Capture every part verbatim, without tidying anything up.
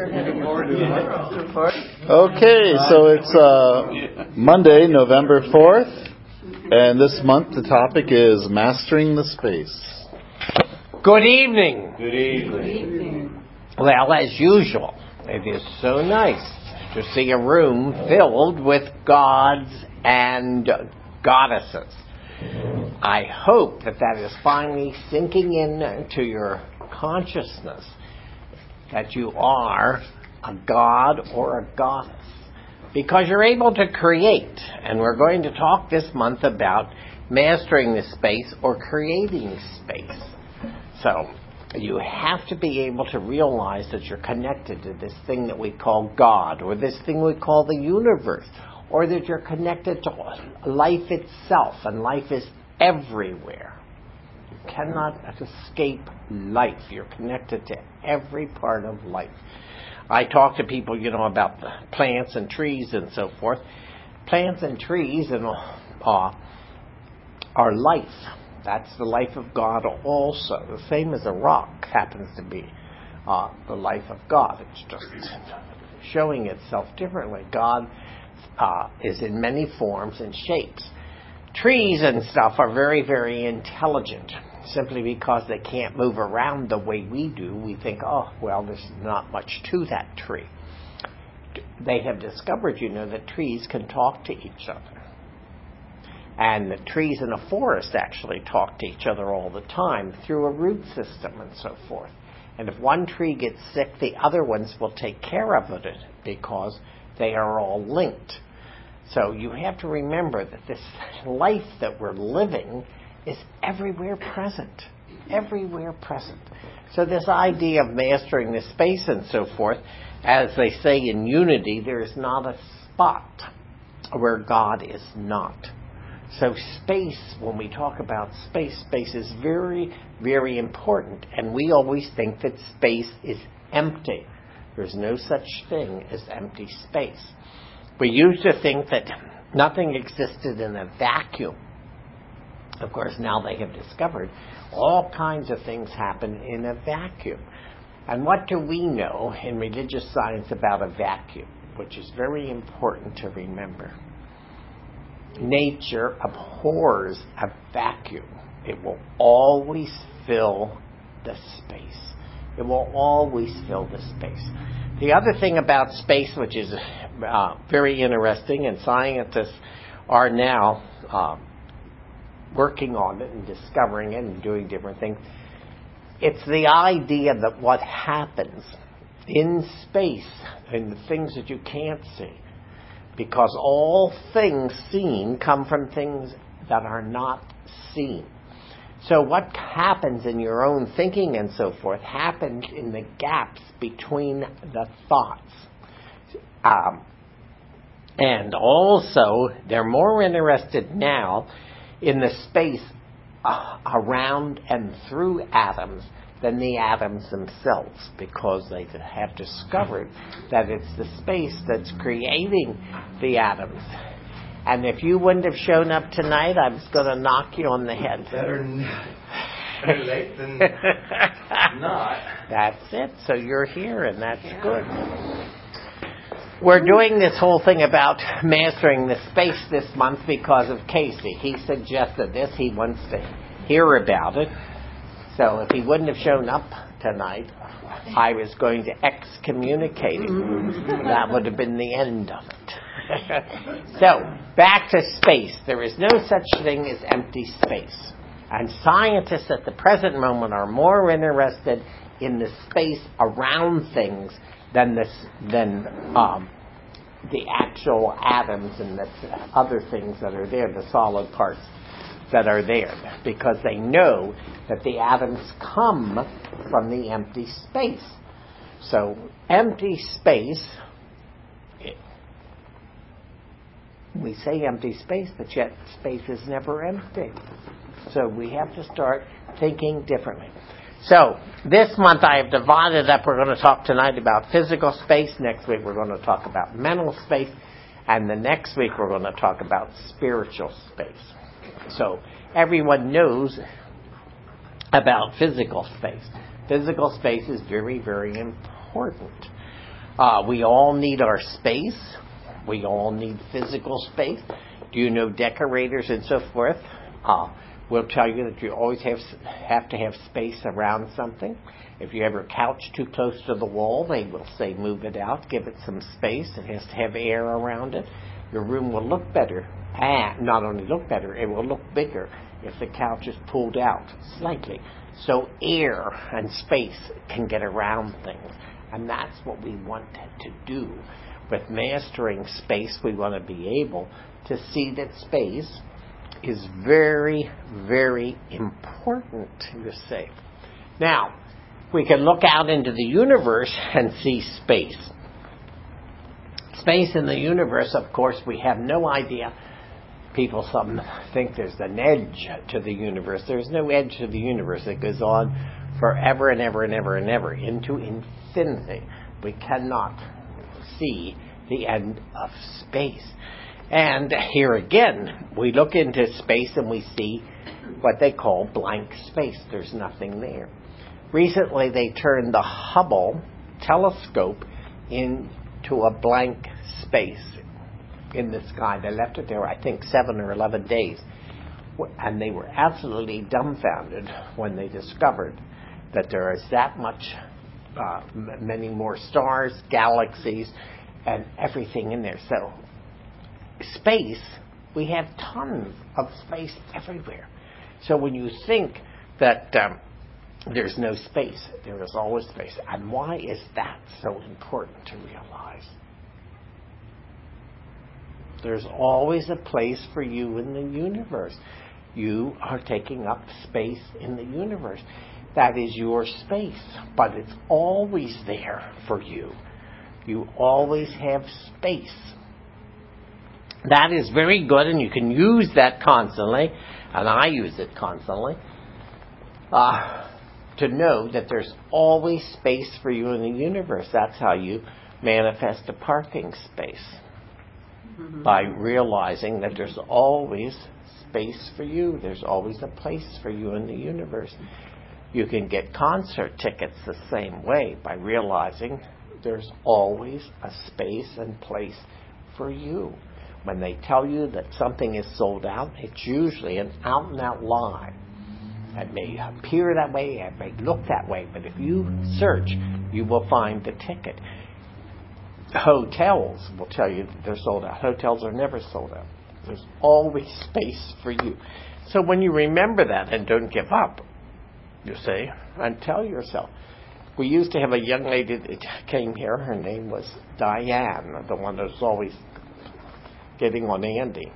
Okay, so it's uh, Monday, November fourth, and this month the topic is Mastering the Space. Good evening. Good evening. Good evening. Well, as usual, it is so nice to see a room filled with gods and goddesses. I hope that that is finally sinking in to your consciousness, that you are a god or a goddess, because you're able to create. And we're going to talk this month about mastering the space or creating space. So you have to be able to realize that you're connected to this thing that we call God, or this thing we call the universe, or that you're connected to life itself, and life is everywhere. You cannot escape life. You're connected to every part of life. I talk to people, you know, about the plants and trees and so forth. Plants and trees and uh, are life. That's the life of God also. The same as a rock happens to be uh, the life of God. It's just showing itself differently. God uh, is in many forms and shapes. Trees and stuff are very, very intelligent. Simply because they can't move around the way we do, we think, oh, well, there's not much to that tree. They have discovered, you know, that trees can talk to each other. And the trees in a forest actually talk to each other all the time through a root system and so forth. And if one tree gets sick, the other ones will take care of it because they are all linked. So you have to remember that this life that we're living is everywhere present. Everywhere present. So this idea of mastering the space and so forth, as they say in Unity, there is not a spot where God is not. So space, when we talk about space, space is very, very important. And we always think that space is empty. There's no such thing as empty space. We used to think that nothing existed in a vacuum. Of course, now they have discovered all kinds of things happen in a vacuum. And what do we know in religious science about a vacuum, which is very important to remember? Nature abhors a vacuum. It will always fill the space. It will always fill the space. The other thing about space, which is uh, very interesting, and scientists are now uh, working on it and discovering it and doing different things, it's the idea that what happens in space and the things that you can't see, because all things seen come from things that are not seen. So what happens in your own thinking and so forth happens in the gaps between the thoughts. Um, and also, they're more interested now in the space uh, around and through atoms than the atoms themselves, because they have discovered that it's the space that's creating the atoms. And if you wouldn't have shown up tonight, I was going to knock you on the head. Better, better late than not. That's it. So you're here, and that's yeah. good. We're doing this whole thing about mastering the space this month because of Casey. He suggested this. He wants to hear about it. So if he wouldn't have shown up tonight, I was going to excommunicate him. That would have been the end of it. So, back to space. There is no such thing as empty space. And scientists at the present moment are more interested in the space around things than this, than um, the actual atoms and the other things that are there, the solid parts that are there, because they know that the atoms come from the empty space. So, empty space, we say empty space, but yet space is never empty. So we have to start thinking differently. So, this month I have divided up. We're going to talk tonight about physical space. Next week we're going to talk about mental space. And the next week we're going to talk about spiritual space. So, everyone knows about physical space. Physical space is very, very important. Uh, we all need our space. We all need physical space. Do you know decorators and so forth? Uh, will tell you that you always have have to have space around something. If you have your couch too close to the wall, they will say move it out, give it some space. It has to have air around it. Your room will look better, and not only look better, it will look bigger if the couch is pulled out slightly. So air and space can get around things, and that's what we want to do. With mastering space, we want to be able to see that space is very, very important, you see. Now, we can look out into the universe and see space. Space in the universe, of course, we have no idea. People some think there's an edge to the universe. There's no edge to the universe. It goes on forever and ever and ever and ever into infinity. We cannot see the end of space. And here again, we look into space and we see what they call blank space. There's nothing there. Recently, they turned the Hubble telescope into a blank space in the sky. They left it there, I think, seven or eleven days. And they were absolutely dumbfounded when they discovered that there is that much, uh, many more stars, galaxies, and everything in there. So, space, we have tons of space everywhere. So when you think that um, there's no space, there is always space. And why is that so important to realize? There's always a place for you in the universe. You are taking up space in the universe. That is your space, but it's always there for you. You always have space. That is very good, and you can use that constantly, and I use it constantly, uh, to know that there's always space for you in the universe. That's how you manifest a parking space, mm-hmm. by realizing that there's always space for you. There's always a place for you in the universe. You can get concert tickets the same way, by realizing there's always a space and place for you. When they tell you that something is sold out, it's usually an out-and-out lie. It may appear that way, it may look that way, but if you search, you will find the ticket. Hotels will tell you that they're sold out. Hotels are never sold out. There's always space for you. So when you remember that and don't give up, you see, and tell yourself. We used to have a young lady that came here. Her name was Diane, the one that's always getting on Andy.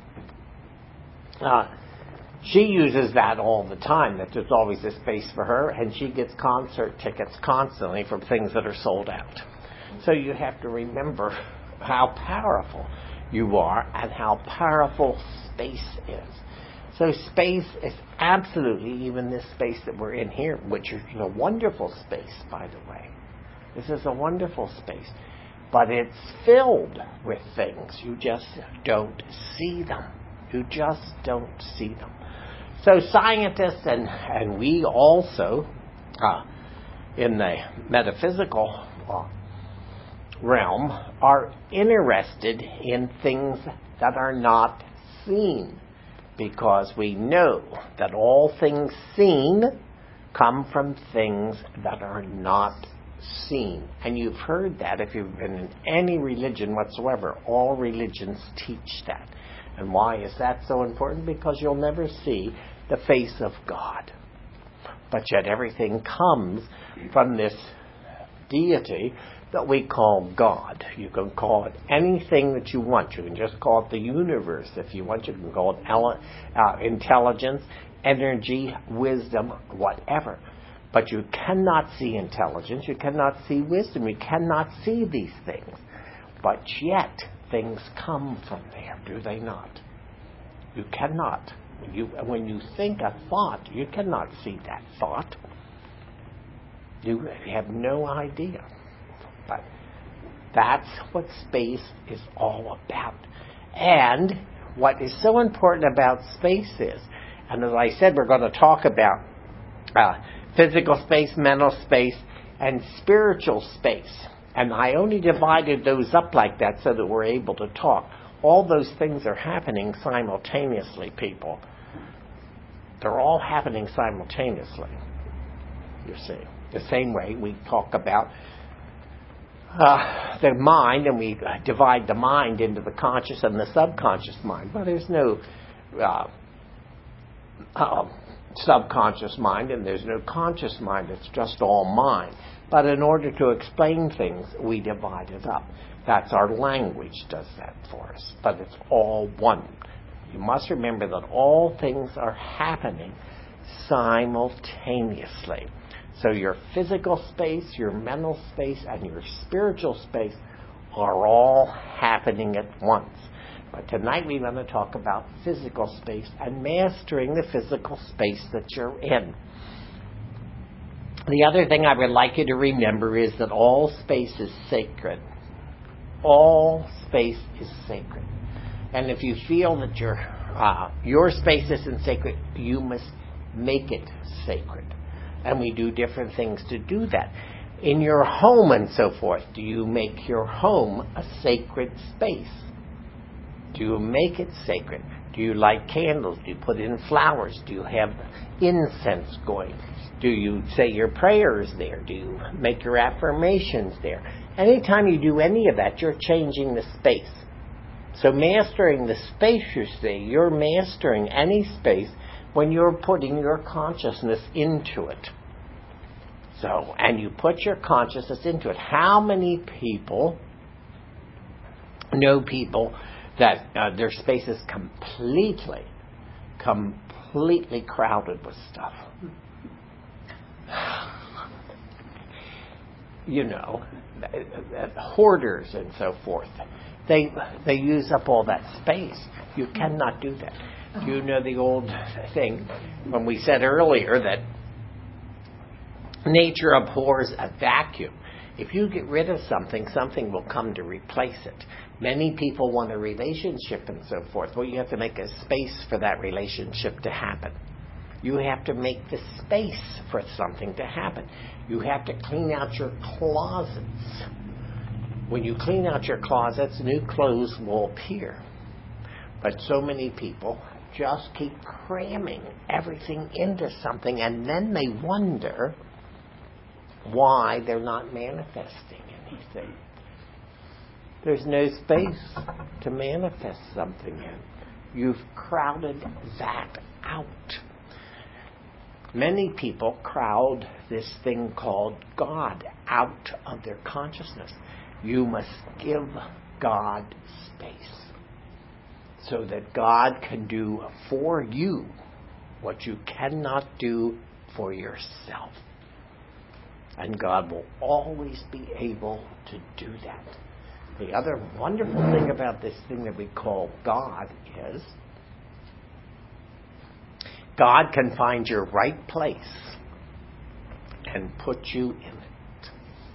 Uh, she uses that all the time, that there's always a space for her, and she gets concert tickets constantly for things that are sold out. So you have to remember how powerful you are and how powerful space is. So space is absolutely, even this space that we're in here, which is a wonderful space, by the way. This is a wonderful space. But it's filled with things. You just don't see them. You just don't see them. So scientists and, and we also, uh, in the metaphysical uh, realm, are interested in things that are not seen. Because we know that all things seen come from things that are not seen. And you've heard that if you've been in any religion whatsoever. All religions teach that. And why is that so important? Because you'll never see the face of God. But yet everything comes from this deity that we call God. You can call it anything that you want. You can just call it the universe if you want. You can call it ele- uh, intelligence, energy, wisdom, whatever. But you cannot see intelligence. You cannot see wisdom. You cannot see these things. But yet, things come from there, do they not? You cannot. You, when you think a thought, you cannot see that thought. You have no idea. But that's what space is all about. And what is so important about space is, and as I said, we're going to talk about uh, physical space, mental space, and spiritual space. And I only divided those up like that so that we're able to talk. All those things are happening simultaneously, people. They're all happening simultaneously, you see. The same way we talk about uh, the mind, and we divide the mind into the conscious and the subconscious mind. Well, there's no uh, uh, subconscious mind, and there's no conscious mind. It's just all mind. But in order to explain things, we divide it up. That's our language does that for us. But it's all one. You must remember that all things are happening simultaneously. So your physical space, your mental space, and your spiritual space are all happening at once. But tonight we're going to talk about physical space and mastering the physical space that you're in. The other thing I would like you to remember is that all space is sacred. All space is sacred. And if you feel that your uh, your space isn't sacred, you must make it sacred. And we do different things to do that. In your home and so forth, do you make your home a sacred space? Do you make it sacred? Do you light candles? Do you put in flowers? Do you have incense going? Do you say your prayers there? Do you make your affirmations there? Anytime you do any of that, you're changing the space. So mastering the space, you see, you're mastering any space when you're putting your consciousness into it. So, and you put your consciousness into it. How many people know people that uh, their space is completely, completely crowded with stuff? You know, hoarders and so forth. They they use up all that space. You cannot do that. Do you know the old thing when we said earlier that nature abhors a vacuum? If you get rid of something, something will come to replace it. Many people want a relationship and so forth. Well, you have to make a space for that relationship to happen. You have to make the space for something to happen. You have to clean out your closets. When you clean out your closets, new clothes will appear. But so many people just keep cramming everything into something, and then they wonder why they're not manifesting anything. There's no space to manifest something in. You've crowded that out. Many people crowd this thing called God out of their consciousness. You must give God space so that God can do for you what you cannot do for yourself. And God will always be able to do that. The other wonderful thing about this thing that we call God is God can find your right place and put you in it.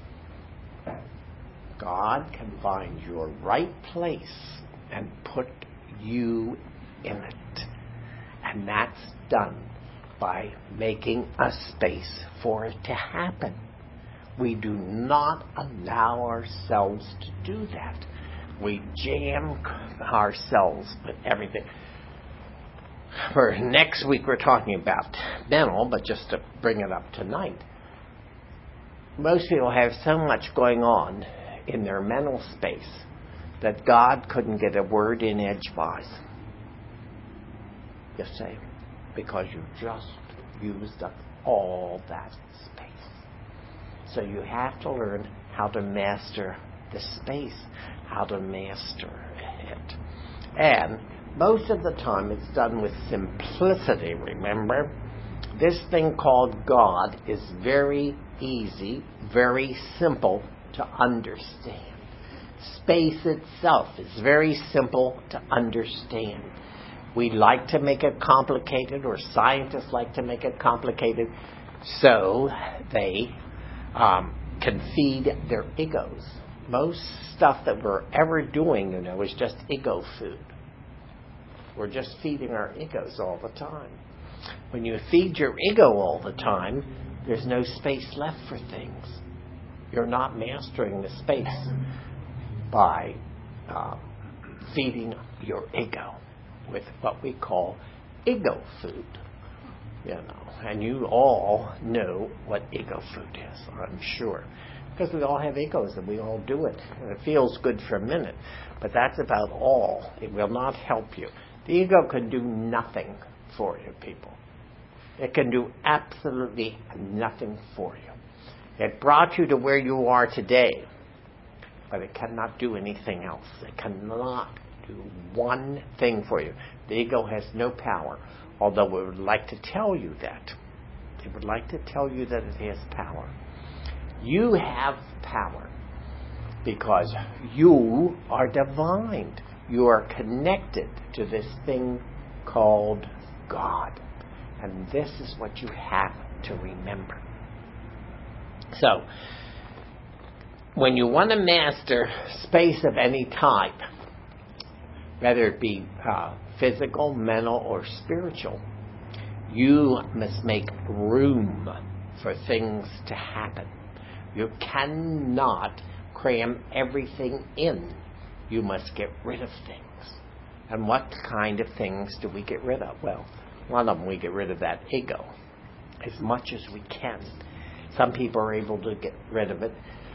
God can find your right place and put you in it. And that's done by making a space for it to happen. We do not allow ourselves to do that. We jam ourselves with everything. For next week, we're talking about mental, but just to bring it up tonight, most people have so much going on in their mental space that God couldn't get a word in edgewise. You see, because you just used up all that space. So you have to learn how to master the space, how to master it. And most of the time it's done with simplicity, remember? This thing called God is very easy, very simple to understand. Space itself is very simple to understand. We like to make it complicated, or scientists like to make it complicated, so they um, can feed their egos. Most stuff that we're ever doing, you know, is just ego food. We're just feeding our egos all the time. When you feed your ego all the time, there's no space left for things. You're not mastering the space by uh, feeding your ego with what we call ego food. You know, and you all know what ego food is, I'm sure. Because we all have egos and we all do it. And it feels good for a minute. But that's about all. It will not help you. The ego can do nothing for you, people. It can do absolutely nothing for you. It brought you to where you are today. But it cannot do anything else. It cannot do one thing for you. The ego has no power. Although it would like to tell you that. It would like to tell you that it has power. You have power because you are divine. You are connected to this thing called God. And this is what you have to remember. So, when you want to master space of any type, whether it be uh, physical, mental, or spiritual, you must make room for things to happen. You cannot cram everything in. You must get rid of things. And what kind of things do we get rid of? Well, one of them, we get rid of that ego as much as we can. Some people are able to get rid of it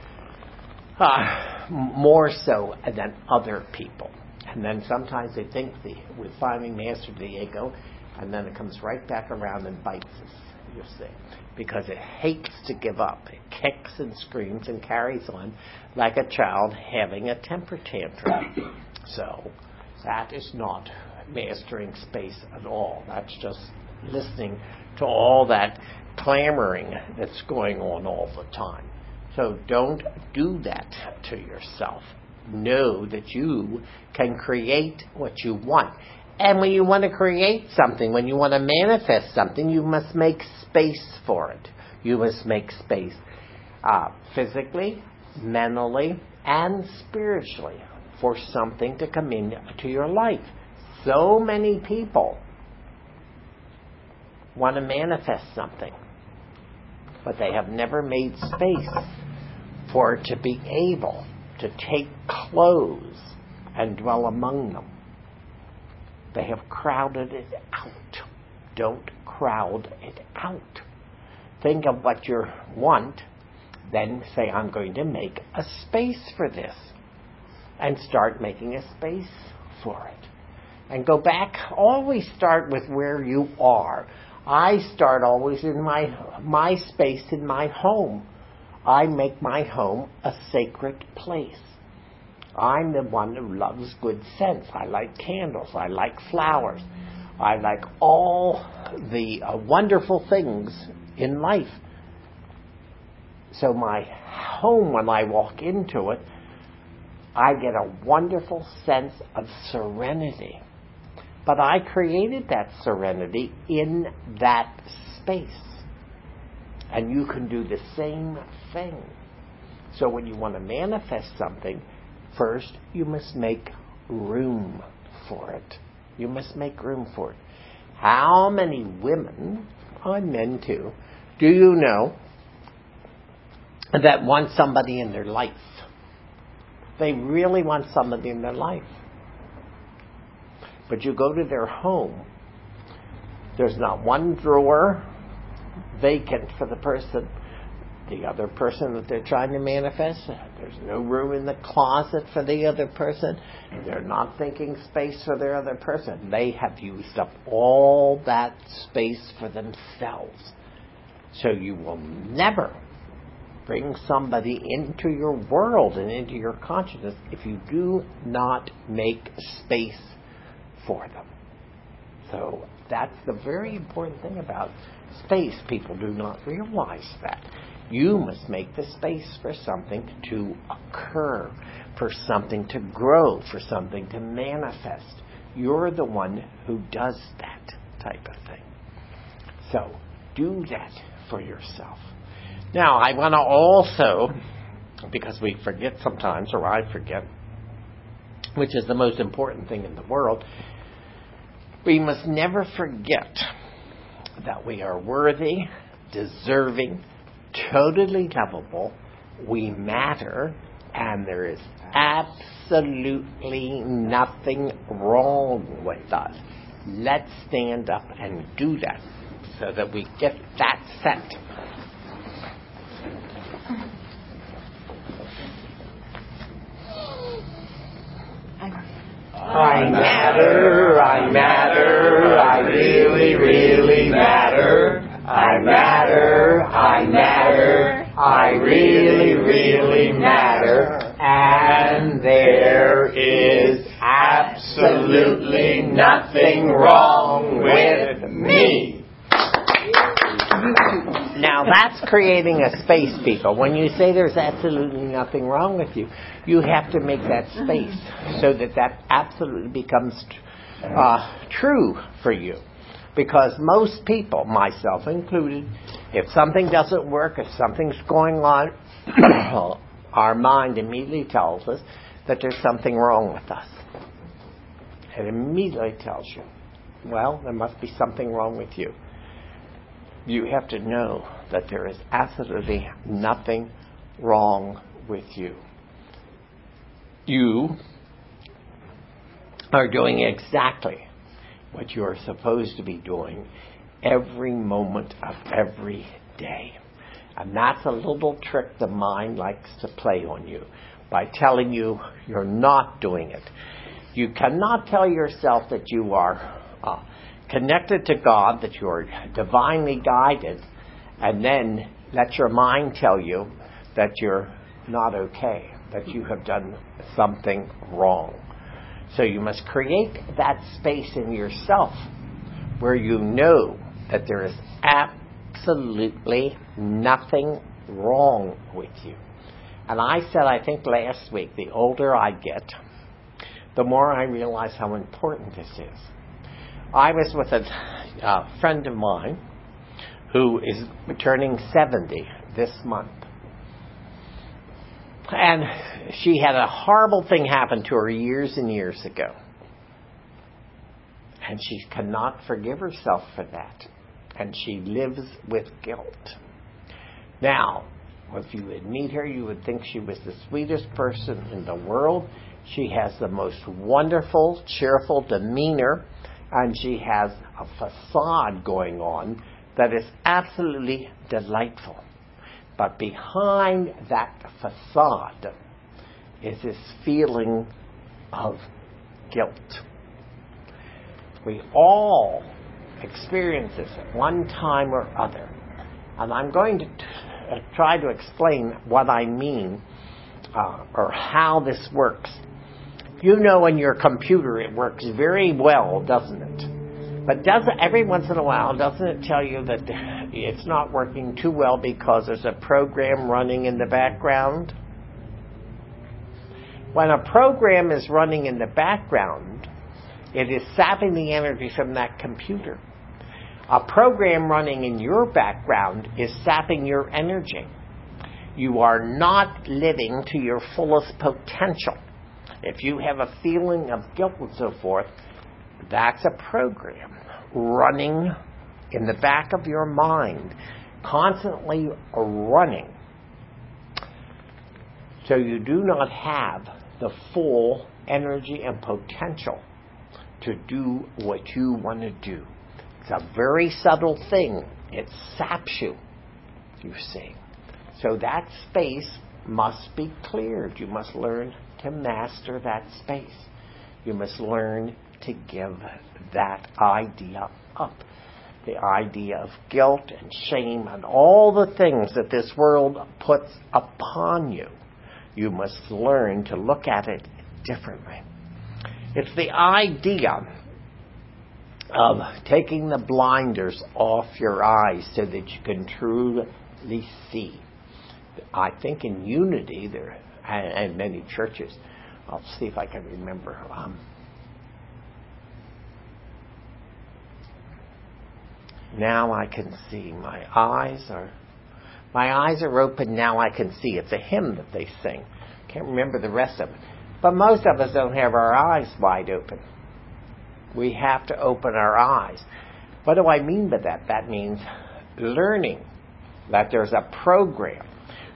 uh, more so than other people. And then sometimes they think the, we finally mastered the ego, and then it comes right back around and bites us, you see. Because it hates to give up. It kicks and screams and carries on like a child having a temper tantrum. So that is not mastering space at all. That's just listening to all that clamoring that's going on all the time. So don't do that to yourself. Know that you can create what you want. And when you want to create something, when you want to manifest something, you must make space for it. You must make space uh, physically, mentally, and spiritually for something to come into your life. So many people want to manifest something, but they have never made space for it to be able to take clothes and dwell among them. They have crowded it out. Don't crowd it out. Think of what you want, then say, I'm going to make a space for this. And start making a space for it. And go back, always start with where you are. I start always in my my space in my home. I make my home a sacred place. I'm the one who loves good scents. I like candles. I like flowers. I like all the uh, wonderful things in life. So my home, when I walk into it, I get a wonderful sense of serenity. But I created that serenity in that space. And you can do the same thing. So when you want to manifest something, first you must make room for it. You must make room for it. How many women, and men too, do you know that want somebody in their life? They really want somebody in their life. But you go to their home, there's not one drawer vacant for the person, the other person that they're trying to manifest. There's no room in the closet for the other person. They're not thinking space for their other person. They have used up all that space for themselves. So you will never bring somebody into your world and into your consciousness if you do not make space for them. So that's the very important thing about space. People do not realize that. You must make the space for something to occur, for something to grow, for something to manifest. You're the one who does that type of thing. So do that for yourself. Now, I want to also, because we forget sometimes, or I forget, which is the most important thing in the world, we must never forget that we are worthy, deserving, totally lovable, We matter, and there is absolutely nothing wrong with us. Let's stand up and do that so that we get that set. I matter, I matter, I really, really matter. I matter, I matter, I really, really matter. And there is absolutely nothing wrong with me. Now that's creating a space, people. When you say there's absolutely nothing wrong with you, you have to make that space so that that absolutely becomes uh, true for you. Because most people, myself included, if something doesn't work, if something's going on, our mind immediately tells us that there's something wrong with us. It immediately tells you, well, there must be something wrong with you. You have to know that there is absolutely nothing wrong with you. You are doing exactly what you are supposed to be doing every moment of every day. And that's a little trick the mind likes to play on you by telling you you're not doing it. You cannot tell yourself that you are uh, connected to God, that you are divinely guided, and then let your mind tell you that you're not okay, that you have done something wrong. So you must create that space in yourself where you know that there is absolutely nothing wrong with you. And I said, I think last week, the older I get, the more I realize how important this is. I was with a uh, friend of mine who is turning seventy this month. And she had a horrible thing happen to her years and years ago. And she cannot forgive herself for that. And she lives with guilt. Now, if you would meet her, you would think she was the sweetest person in the world. She has the most wonderful, cheerful demeanor. And she has a facade going on that is absolutely delightful. But behind that facade is this feeling of guilt. We all experience this at one time or other. And I'm going to t- uh, try to explain what I mean uh, or how this works. You know, in your computer it works very well, doesn't it? But doesn't every once in a while, doesn't it tell you that it's not working too well because there's a program running in the background? When a program is running in the background, it is sapping the energy from that computer. A program running in your background is sapping your energy. You are not living to your fullest potential. If you have a feeling of guilt and so forth, that's a program running in the back of your mind, constantly running. So you do not have the full energy and potential to do what you want to do. It's a very subtle thing. It saps you, you see. So that space must be cleared. You must learn to master that space. You must learn to give that idea up. The idea of guilt and shame and all the things that this world puts upon you. You must learn to look at it differently. It's the idea of taking the blinders off your eyes so that you can truly see. I think in Unity there and, and many churches, I'll see if I can remember. Um, now I can see. My eyes are my eyes are open. Now I can see. It's a hymn that they sing. Can't remember the rest of it. But most of us don't have our eyes wide open. We have to open our eyes. What do I mean by that? That means learning that there's a program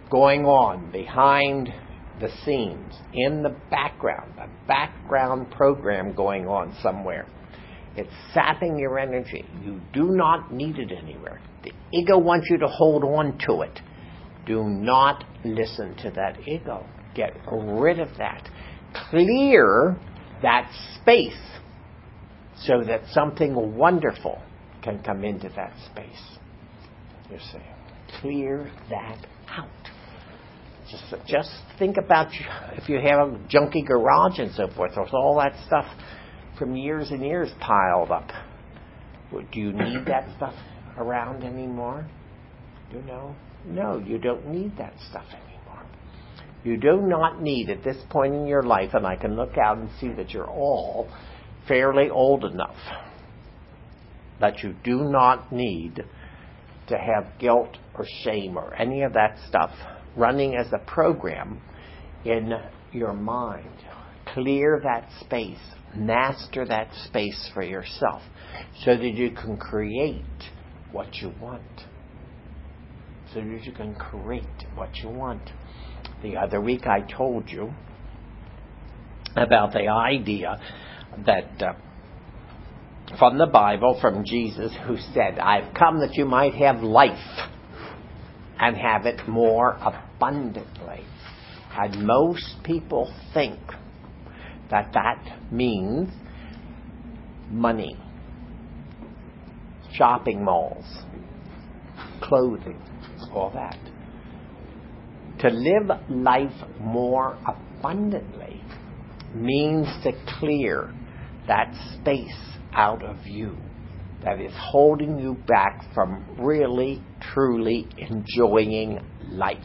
going on behind the scenes, in the background, a background program going on somewhere. It's sapping your energy. You do not need it anywhere. The ego wants you to hold on to it. Do not listen to that ego. Get rid of that. Clear that space so that something wonderful can come into that space. You see, clear that out. Just, just think about if you have a junky garage and so forth. There's all that stuff from years and years piled up. Do you need that stuff around anymore? You know? No, you don't need that stuff anymore. You do not need at this point in your life, and I can look out and see that you're all fairly old enough that you do not need to have guilt or shame or any of that stuff running as a program in your mind. Clear that space. Master that space for yourself so that you can create what you want. So that you can create what you want. The other week I told you about the idea that uh, from the Bible, from Jesus, who said, I've come that you might have life and have it more abundantly. And most people think that that means money, shopping malls, clothing, all that. To live life more abundantly means to clear that space out of you that is holding you back from really, truly enjoying life.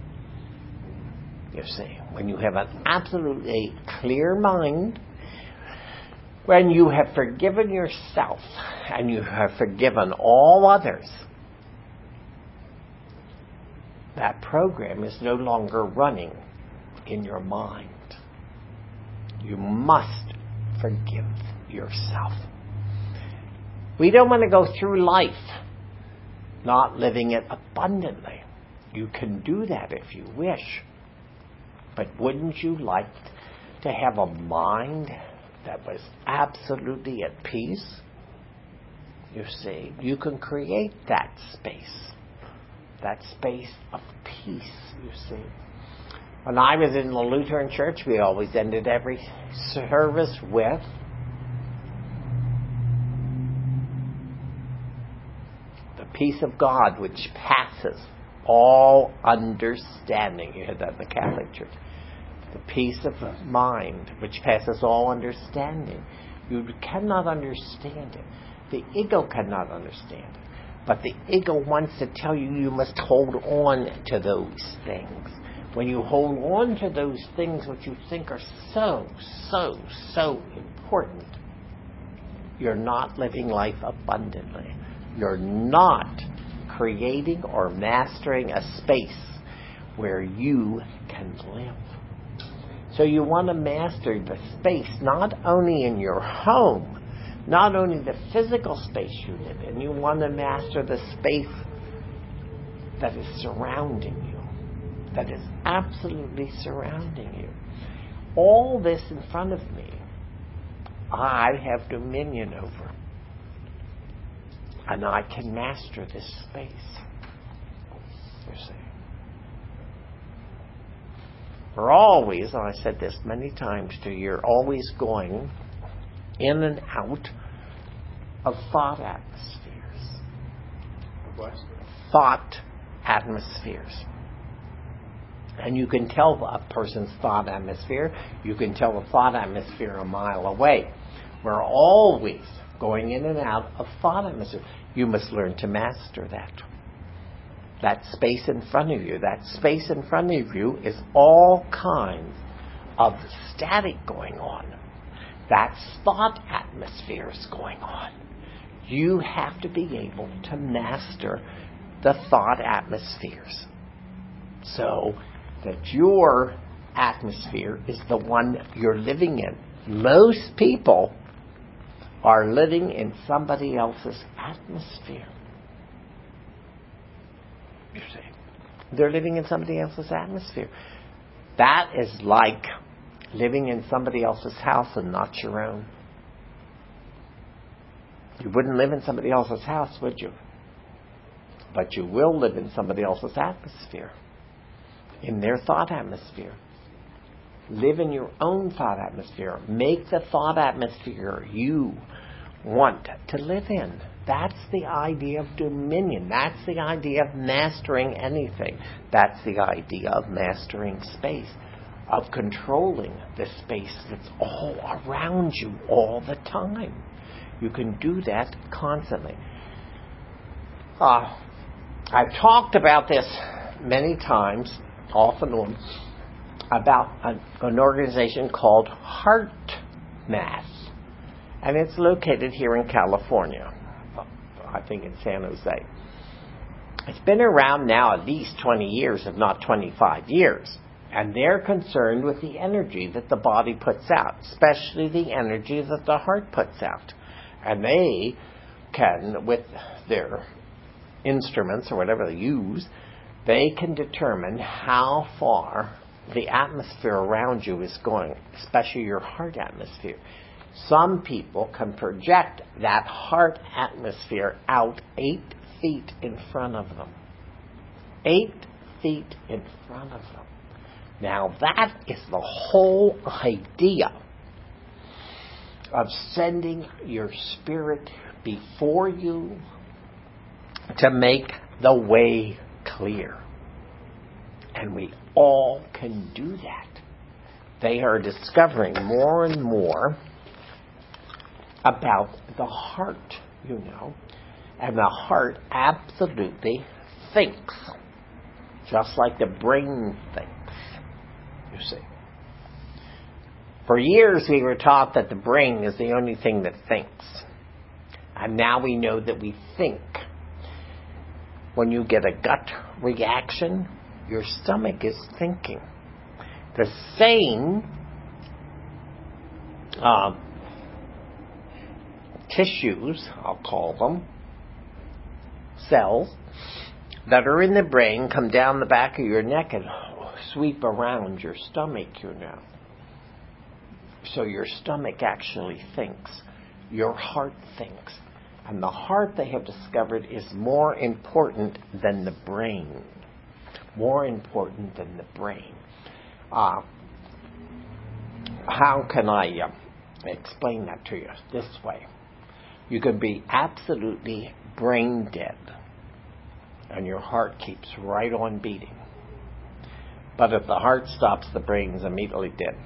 You see, when you have an absolutely clear mind, when you have forgiven yourself and you have forgiven all others, that program is no longer running in your mind. You must forgive yourself. We don't want to go through life not living it abundantly. You can do that if you wish. But wouldn't you like to have a mind that was absolutely at peace? You see, you can create that space. That space of peace, you see. When I was in the Lutheran Church, we always ended every service with the peace of God which passes all understanding. You heard that in the Catholic Church. The peace of mind which passes all understanding. You cannot understand it. The ego cannot understand it. But the ego wants to tell you you must hold on to those things. When you hold on to those things which you think are so, so, so important, you're not living life abundantly. You're not creating or mastering a space where you can live. So you want to master the space not only in your home, not only the physical space you live in, you want to master the space that is surrounding you, that is absolutely surrounding you. All this in front of me, I have dominion over. And I can master this space. You see. We're always, and I said this many times to you, you're always going in and out of thought atmospheres. What? Thought atmospheres. And you can tell a person's thought atmosphere. You can tell a thought atmosphere a mile away. We're always going in and out of thought atmosphere. You must learn to master that. That space in front of you. That space in front of you is all kinds of static going on. That thought atmosphere is going on. You have to be able to master the thought atmospheres so that your atmosphere is the one you're living in. Most people are living in somebody else's atmosphere. You see. They're living in somebody else's atmosphere. That is like living in somebody else's house and not your own. You wouldn't live in somebody else's house, would you? But you will live in somebody else's atmosphere, in their thought atmosphere. Live in your own thought atmosphere. Make the thought atmosphere you want to live in. That's the idea of dominion. That's the idea of mastering anything. That's the idea of mastering space, of controlling the space that's all around you all the time. You can do that constantly. Uh, I've talked about this many times, off and on, about an, an organization called HeartMath. And it's located here in California. I think in San Jose. It's been around now at least twenty years, if not twenty-five years. And they're concerned with the energy that the body puts out, especially the energy that the heart puts out. And they can, with their instruments or whatever they use, they can determine how far the atmosphere around you is going, especially your heart atmosphere. Some people can project that heart atmosphere out eight feet in front of them. Eight feet in front of them. Now that is the whole idea of sending your spirit before you to make the way clear. And we all can do that. They are discovering more and more about the heart, you know. And the heart absolutely thinks, just like the brain thinks, you see. For years we were taught that the brain is the only thing that thinks. And now we know that we think. When you get a gut reaction, your stomach is thinking. The same uh, tissues, I'll call them, cells, that are in the brain come down the back of your neck and sweep around your stomach, you know. So your stomach actually thinks. Your heart thinks. And the heart, they have discovered, is more important than the brain. More important than the brain. Uh, how can I uh, explain that to you? This way. You can be absolutely brain dead, and your heart keeps right on beating. But if the heart stops, the brain is immediately dead.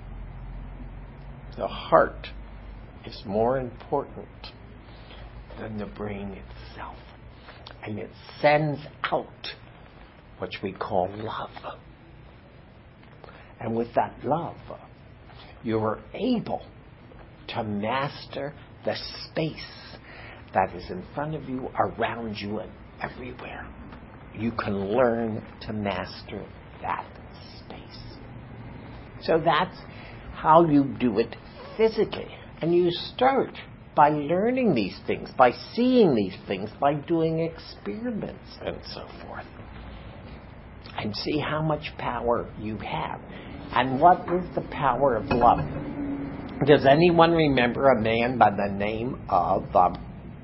The heart is more important than the brain itself. And it sends out what we call love. And with that love, you are able to master the space that is in front of you, around you, and everywhere. You can learn to master that space. So that's how you do it physically. And you start by learning these things, by seeing these things, by doing experiments and so forth. And see how much power you have. And what is the power of love? Does anyone remember a man by the name of um,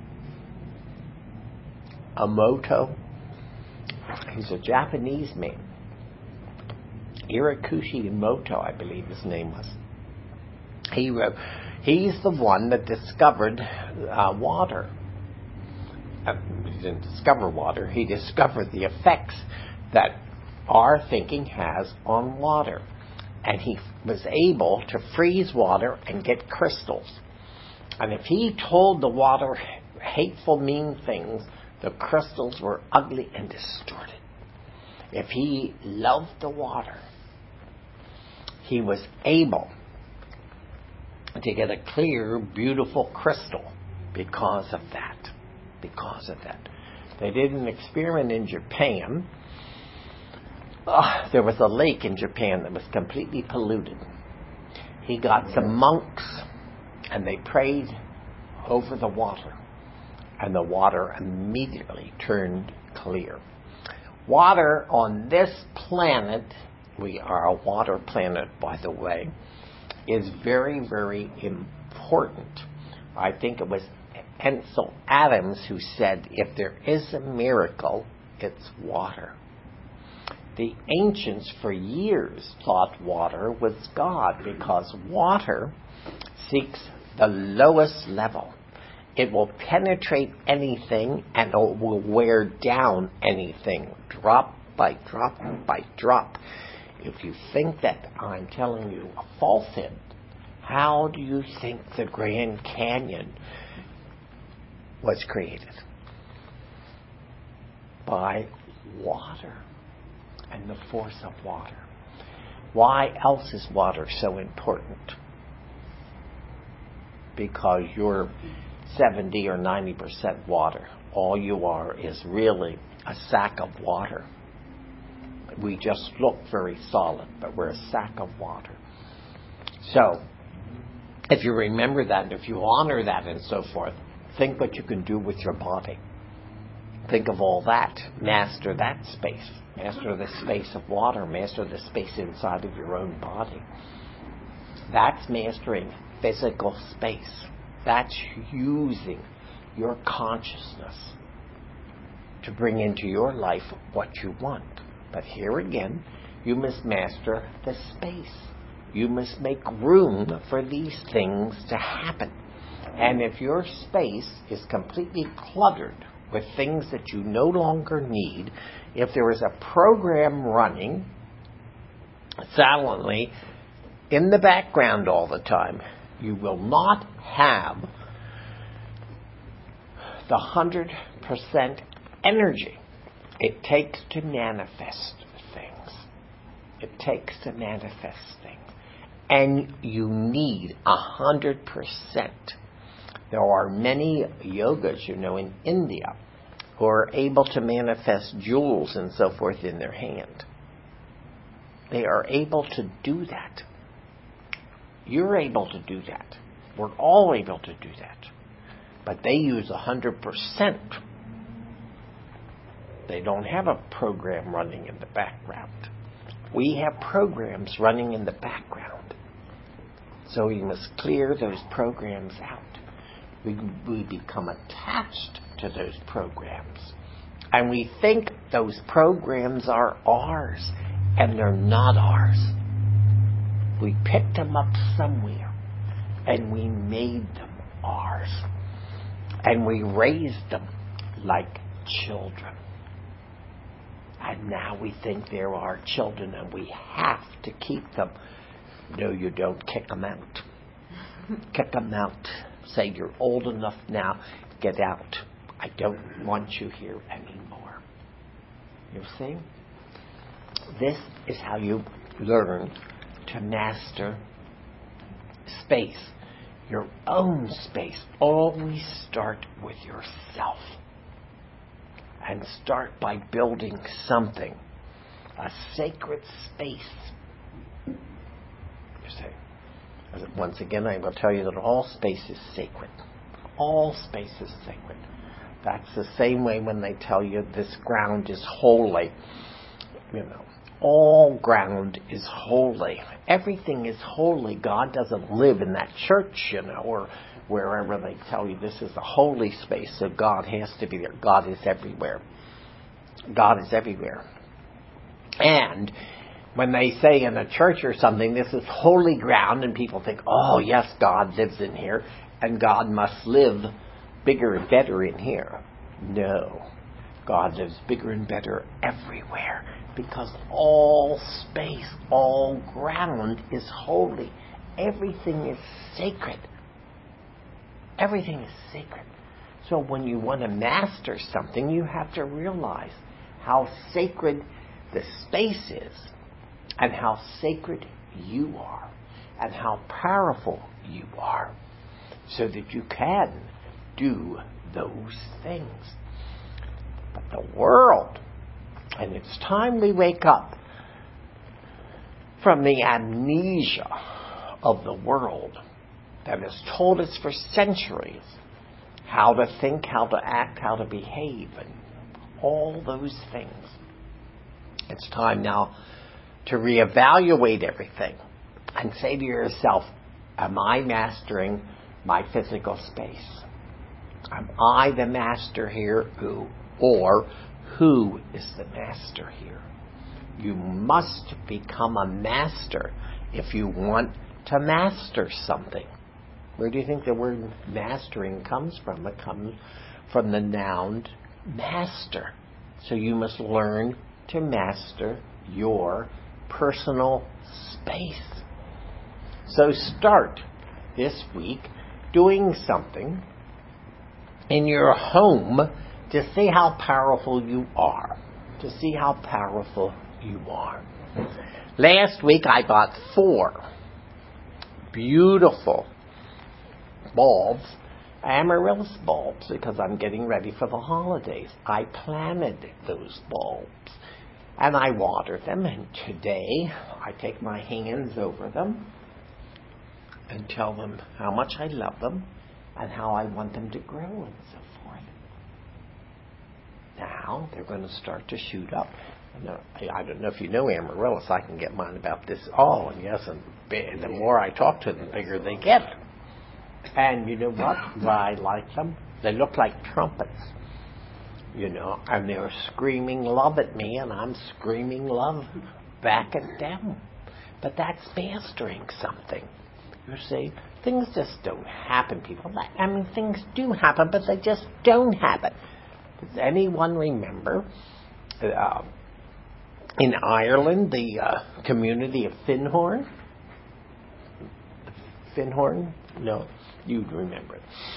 Emoto? He's a Japanese man. Hirokushi Emoto, I believe his name was. He wrote, he's the one that discovered uh, water. Uh, he didn't discover water. He discovered the effects that our thinking has on water. And he was able to freeze water and get crystals. And if he told the water hateful, mean things, the crystals were ugly and distorted. If he loved the water, he was able to get a clear, beautiful crystal because of that. Because of that. They did an experiment in Japan. Uh, there was a lake in Japan that was completely polluted. He got some monks and they prayed over the water, and the water immediately turned clear. Water on this planet, we are a water planet, by the way, is very, very important. I think it was Ansel Adams who said, if there is a miracle, it's water. The ancients for years thought water was God because water seeks the lowest level. It will penetrate anything and it will wear down anything, drop by drop by drop. If you think that I'm telling you a falsehood, how do you think the Grand Canyon was created? By water and the force of water. Why else is water so important? Because you're seventy or ninety percent water. All you are is really a sack of water. We just look very solid, but we're a sack of water. So, if you remember that, if you honor that and so forth, think what you can do with your body. Think of all that. Master that space. Master the space of water. Master the space inside of your own body. That's mastering physical space. That's using your consciousness to bring into your life what you want. But here again, you must master the space. You must make room for these things to happen. And if your space is completely cluttered with things that you no longer need, if there is a program running silently in the background all the time, you will not have the one hundred percent energy it takes to manifest things. It takes to manifest things. And you need one hundred percent. There are many yogas, you know, in India who are able to manifest jewels and so forth in their hand. They are able to do that. You're able to do that. We're all able to do that. But they use one hundred percent. They don't have a program running in the background. We have programs running in the background. So we must clear those programs out. We, we become attached to those programs. And we think those programs are ours. And they're not ours. We picked them up somewhere. And we made them ours. And we raised them like children. And now we think they're our children and we have to keep them. No, you don't. Kick them out. Kick them out. Say, you're old enough now. Get out. I don't want you here anymore. You see? This is how you learn to master space. Your own space. Always start with yourself. And start by building something. A sacred space. You see? Once again, I will tell you that all space is sacred. All space is sacred. That's the same way when they tell you this ground is holy. You know, all ground is holy. Everything is holy. God doesn't live in that church, you know, or wherever they tell you this is a holy space, so God has to be there. God is everywhere. God is everywhere. And when they say in a church or something, this is holy ground, and people think, oh yes, God lives in here, and God must live bigger and better in here. No. God lives bigger and better everywhere, because all space, all ground is holy. Everything is sacred. Everything is sacred. So when you want to master something, you have to realize how sacred the space is, and how sacred you are, and how powerful you are, so that you can do those things. But the world, and it's time we wake up from the amnesia of the world that has told us for centuries how to think, how to act, how to behave, and all those things. It's time now to reevaluate everything and say to yourself, am I mastering my physical space? Am I the master here, who, or who is the master here? You must become a master if you want to master something. Where do you think the word mastering comes from? It comes from the noun master. So you must learn to master your personal space. So start this week doing something in your home to see how powerful you are. To see how powerful you are. Last week I bought four beautiful bulbs, amaryllis bulbs, because I'm getting ready for the holidays. I planted those bulbs and I water them, and today I take my hands over them and tell them how much I love them and how I want them to grow and so forth. Now they're going to start to shoot up. I don't know if you know amaryllis. I can get mine about this. Oh, and yes, and the more I talk to them, the bigger they get. And you know what? Why I like them? They look like trumpets. You know, and they're screaming love at me, and I'm screaming love back at them. But that's mastering something. You see, things just don't happen, people. I mean, things do happen, but they just don't happen. Does anyone remember uh, in Ireland, the uh, community of Finhorn? Finhorn? No, you'd remember it.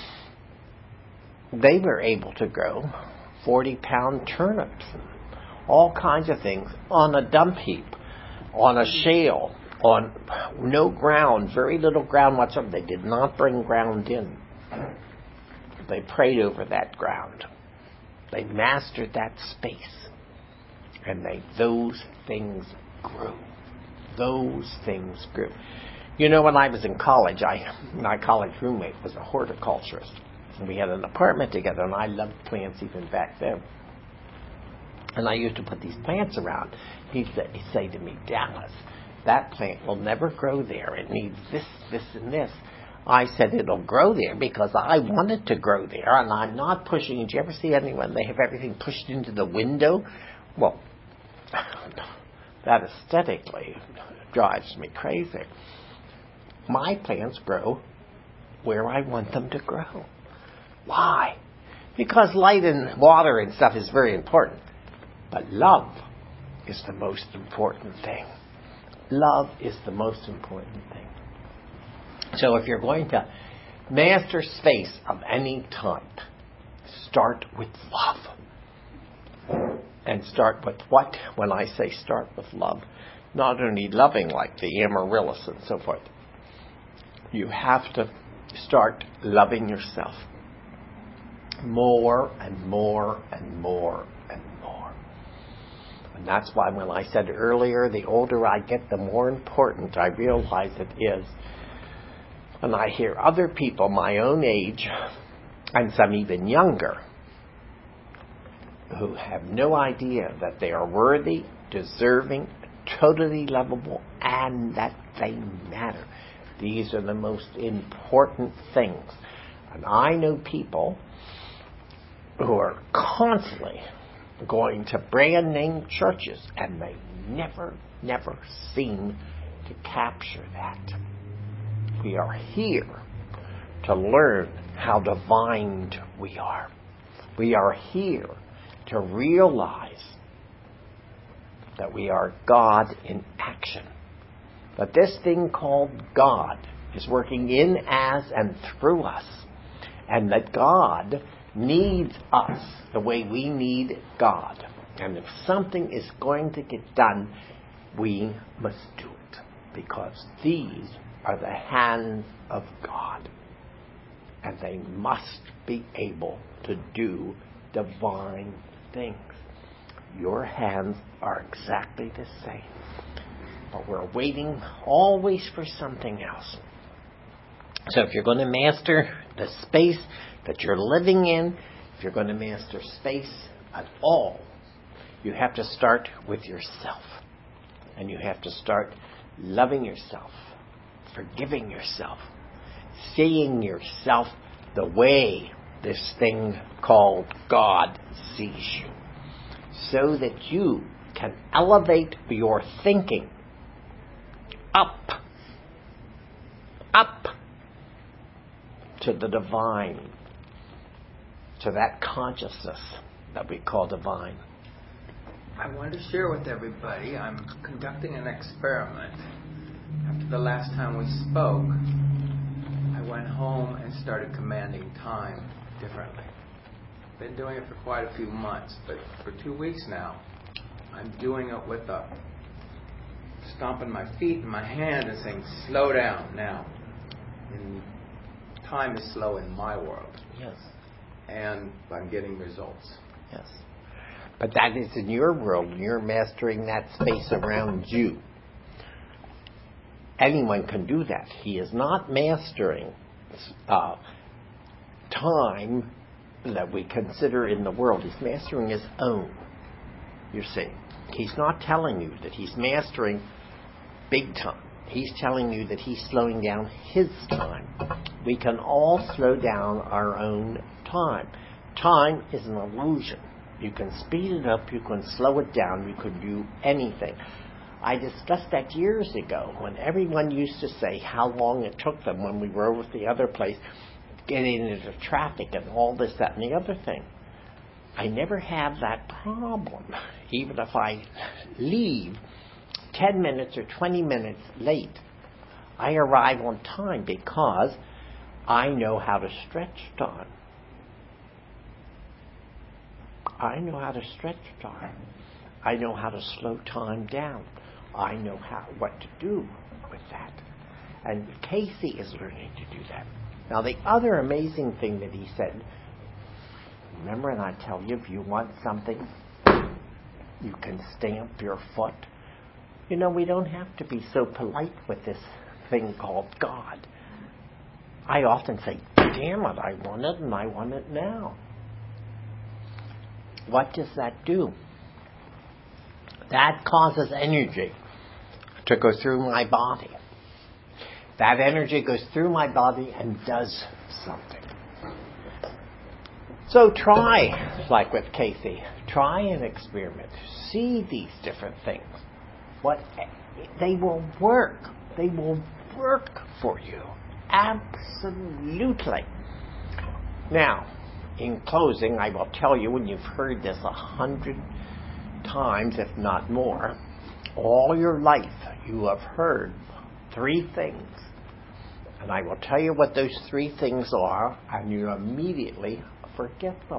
They were able to grow forty-pound turnips, all kinds of things, on a dump heap, on a shale, on no ground, very little ground whatsoever. They did not bring ground in. They prayed over that ground. They mastered that space. And they, those things grew. Those things grew. You know, when I was in college, I my college roommate was a horticulturist. And we had an apartment together, and I loved plants even back then. And I used to put these plants around. He'd say, he'd say to me, Dallas, that plant will never grow there. It needs this, this, and this. I said, it'll grow there because I want it to grow there, and I'm not pushing it. Do you ever see anyone, they have everything pushed into the window? Well, that aesthetically drives me crazy. My plants grow where I want them to grow. Why? Because light and water and stuff is very important. But love is the most important thing. Love is the most important thing. So if you're going to master space of any type, start with love. And start with what? When I say start with love, not only loving like the amaryllis and so forth. You have to start loving yourself more and more and more and more. And that's why when I said earlier, the older I get, the more important I realize it is. And I hear other people my own age, and some even younger, who have no idea that they are worthy, deserving, totally lovable, and that they matter. These are the most important things. And I know people who are constantly going to brand name churches, and they never, never seem to capture that. We are here to learn how divine we are. We are here to realize that we are God in action. That this thing called God is working in, as, and through us. And that God needs us the way we need God. And if something is going to get done, we must do it. Because these are the hands of God. And they must be able to do divine things. Your hands are exactly the same. But we're waiting always for something else. So if you're going to master the space that you're living in, if you're going to master space at all, You have to start with yourself. And you have to start loving yourself, forgiving yourself, seeing yourself the way this thing called God sees you, so that you can elevate your thinking up, up to the divine, to that consciousness that we call divine. I wanted to share with everybody, I'm conducting an experiment. After the last time we spoke, I went home and started commanding time differently. Been doing it for quite a few months, but for two weeks now, I'm doing it with a stomping my feet in my hand and saying, slow down now. And time is slow in my world. Yes. And I'm getting results. Yes. But that is in your world, and you're mastering that space around you. Anyone can do that. He is not mastering uh, time that we consider in the world. He's mastering his own, you see. He's not telling you that he's mastering big time. He's telling you that he's slowing down his time. We can all slow down our own time. Time is an illusion. You can speed it up, you can slow it down, you can do anything. I discussed that years ago when everyone used to say how long it took them when we were over at the other place, getting into traffic and all this, that, and the other thing. I never have that problem. Even if I leave ten minutes or twenty minutes late, I arrive on time because I know how to stretch time. I know how to stretch time. I know how to slow time down. I know how what to do with that. And Casey is learning to do that. Now, the other amazing thing that he said, remember, and I tell you, if you want something, you can stamp your foot. You know, we don't have to be so polite with this thing called God. I often say, damn it, I want it and I want it now. What does that do? That causes energy to go through my body. That energy goes through my body and does something. So try, like with Casey, try an experiment. See these different things. What they will work. They will work for you. Absolutely. Now, in closing, I will tell you, and you've heard this a hundred times, if not more, all your life you have heard three things. And I will tell you what those three things are, and you immediately forget them.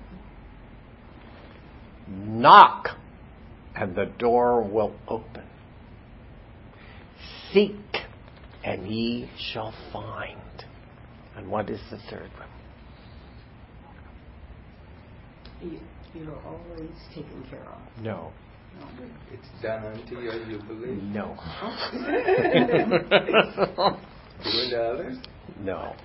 Knock, and the door will open. Seek, and ye shall find. And what is the third one? You, you're always taken care of. No. No. It's done unto you as you believe. No. Doing to others? No.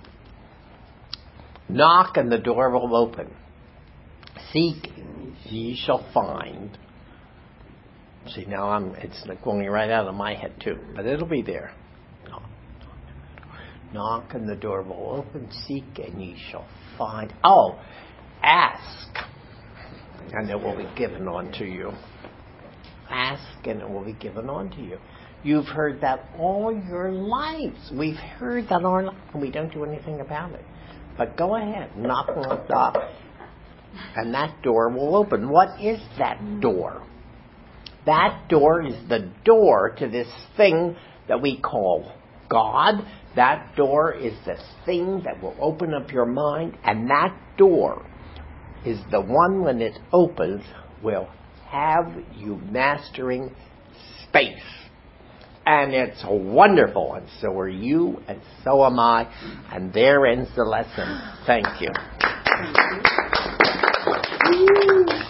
Knock and the door will open. Seek, ye shall find. See, now I'm it's going right out of my head too, but it'll be there. Knock, knock and the door will open. Seek and ye shall find. Oh, ask and it will be given unto you. Ask and it will be given unto you. You've heard that all your lives. We've heard that all our life, and we don't do anything about it. But go ahead, knock on the door, and that door will open. What is that door? That door is the door to this thing that we call God. That door is the thing that will open up your mind, and that door is the one, when it opens, will have you mastering space. And it's wonderful, and so are you, and so am I, and there ends the lesson. Thank you. Thank you.